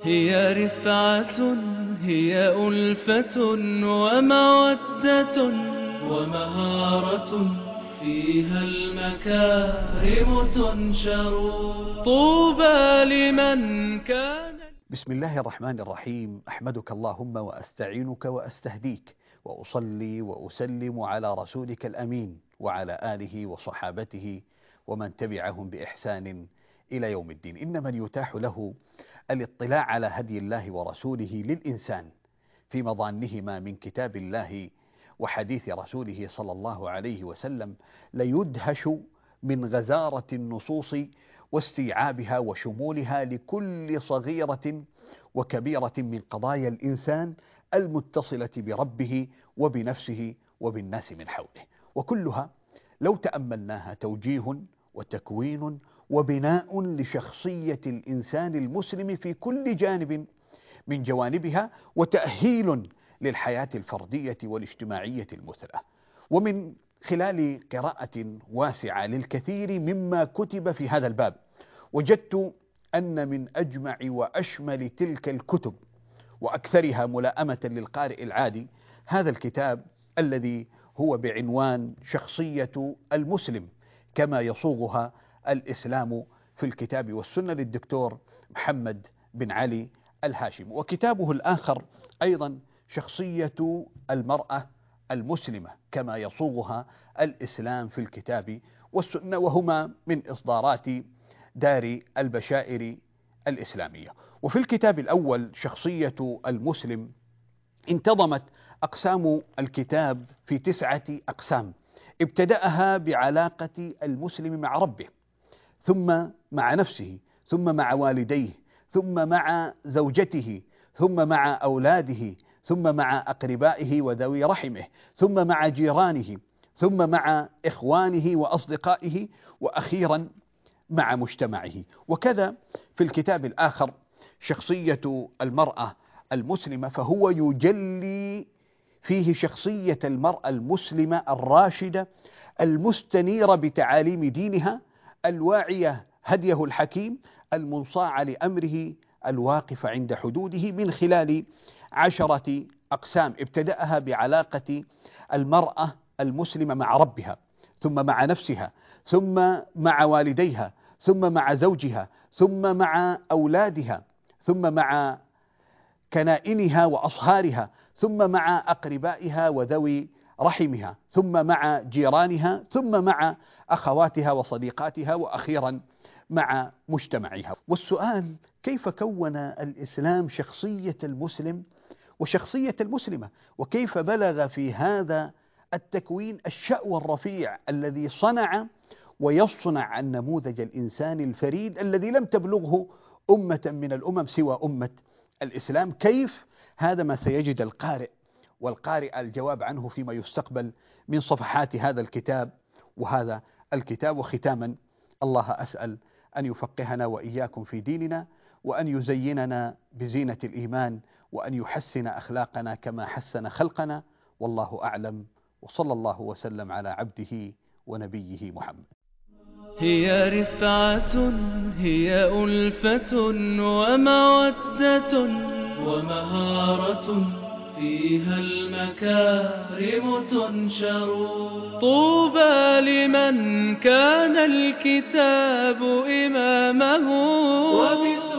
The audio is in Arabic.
هي رفعة، هي ألفة ومودة ومهارة، فيها المكارم تنشر. طوبى لمن كان. بسم الله الرحمن الرحيم. أحمدك اللهم وأستعينك وأستهديك، وأصلي وأسلم على رسولك الأمين وعلى آله وصحابته ومن تبعهم بإحسان إلى يوم الدين. إن من يتاح له الاطلاع على هدي الله ورسوله للإنسان في مظانهما من كتاب الله وحديث رسوله صلى الله عليه وسلم ليدهش من غزارة النصوص واستيعابها وشمولها لكل صغيرة وكبيرة من قضايا الإنسان المتصلة بربه وبنفسه وبالناس من حوله، وكلها لو تأملناها توجيه وتكوين وبناء لشخصية الإنسان المسلم في كل جانب من جوانبها، وتأهيل للحياة الفردية والاجتماعية المثلى. ومن خلال قراءة واسعة للكثير مما كتب في هذا الباب، وجدت أن من أجمع وأشمل تلك الكتب وأكثرها ملائمة للقارئ العادي هذا الكتاب الذي هو بعنوان شخصية المسلم كما يصوغها الإسلام في الكتاب والسنة للدكتور محمد بن علي الهاشم. وكتابه الآخر أيضا شخصية المرأة المسلمة كما يصوغها الإسلام في الكتاب والسنة، وهما من إصدارات دار البشائر الإسلامية. وفي الكتاب الأول شخصية المسلم انتظمت أقسام الكتاب في 9 أقسام، ابتدأها بعلاقة المسلم مع ربه، ثم مع نفسه، ثم مع والديه، ثم مع زوجته، ثم مع أولاده، ثم مع أقربائه وذوي رحمه، ثم مع جيرانه، ثم مع إخوانه وأصدقائه، وأخيرا مع مجتمعه. وكذا في الكتاب الآخر شخصية المرأة المسلمة، فهو يجلي فيه شخصية المرأة المسلمة الراشدة المستنيرة بتعاليم دينها، الواعية هديه الحكيم، المنصاع لأمره، الواقف عند حدوده، من خلال 10 أقسام ابتدأها بعلاقة المرأة المسلمة مع ربها، ثم مع نفسها، ثم مع والديها، ثم مع زوجها، ثم مع أولادها، ثم مع كنائنها وأصهارها، ثم مع أقربائها وذوي رحمها، ثم مع جيرانها، ثم مع أخواتها وصديقاتها، وأخيرا مع مجتمعها. والسؤال: كيف كون الإسلام شخصية المسلم وشخصية المسلمة؟ وكيف بلغ في هذا التكوين الشأو الرفيع الذي صنع ويصنع النموذج الإنساني الفريد الذي لم تبلغه أمة من الأمم سوى أمة الإسلام؟ كيف؟ هذا ما سيجد القارئ والقارئ الجواب عنه فيما يستقبل من صفحات هذا الكتاب وهذا الكتاب. وختاما، الله أسأل أن يفقهنا وإياكم في ديننا، وأن يزيننا بزينة الإيمان، وأن يحسن أخلاقنا كما حسن خلقنا، والله أعلم، وصلى الله وسلم على عبده ونبيه محمد. هي رفعة، هي ألفة ومودة ومهارة، فيها المكارم تنشر. طوبى لمن كان الكتاب إمامه